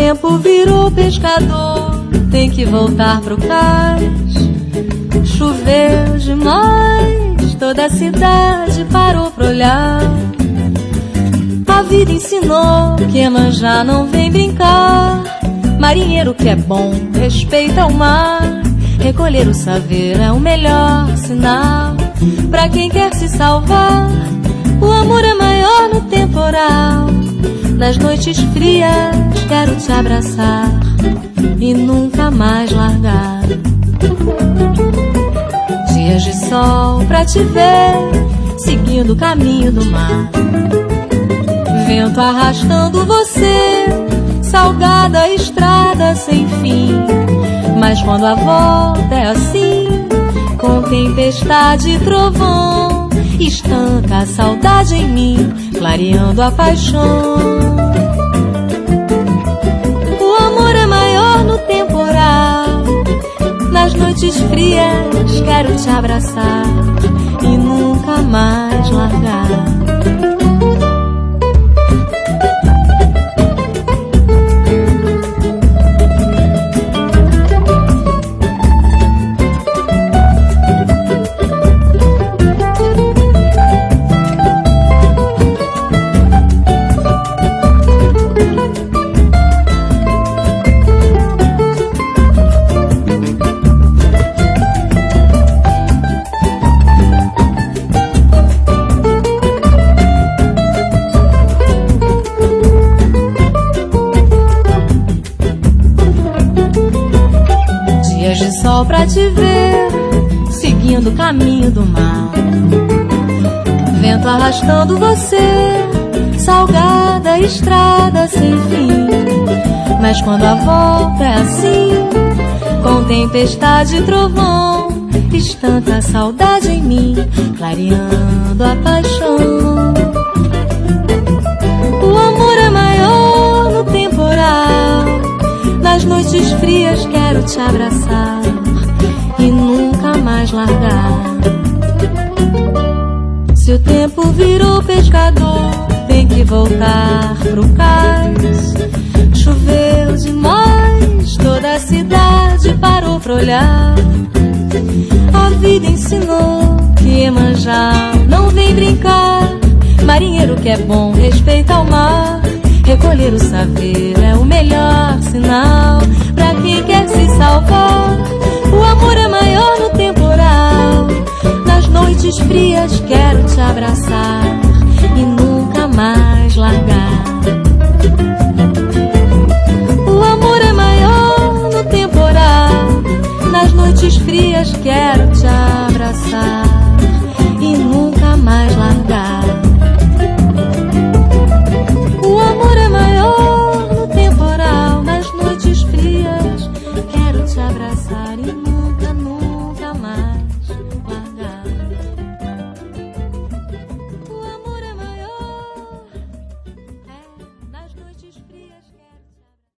tempo virou pescador, tem que voltar pro cais. Choveu demais, toda a cidade parou pra olhar. A vida ensinou que Iemanjá não vem brincar. Marinheiro que é bom, respeita o mar. Recolher o saber é o melhor sinal. Pra quem quer se salvar, o amor é maior no temporal. Nas noites frias quero te abraçar e nunca mais largar. Dias de sol pra te ver, seguindo o caminho do mar. Vento arrastando você, salgada estrada sem fim. Mas quando a volta é assim, com tempestade e trovão, estanca a saudade em mim, clareando a paixão. O amor é maior no temporal. Nas noites frias quero te abraçar e nunca mais largar. Sol pra te ver, seguindo o caminho do mar. Vento arrastando você, salgada estrada sem fim. Mas quando a volta é assim, com tempestade e trovão, estanca a saudade em mim, clareando a paixão. O amor é maior no temporal. Nas noites frias quero te abraçar e nunca mais largar. Se o tempo virou pescador, tem que voltar pro cais. Choveu demais, toda a cidade parou pra olhar. A vida ensinou que Iemanjá não vem brincar. Marinheiro que é bom, respeita o mar. Recolher o saber é o melhor sinal. Pra quem quer se salvar, o amor é maior no temporal. Nas noites frias quero te abraçar e nunca mais largar. O amor é maior no temporal. Nas noites frias quero te abraçar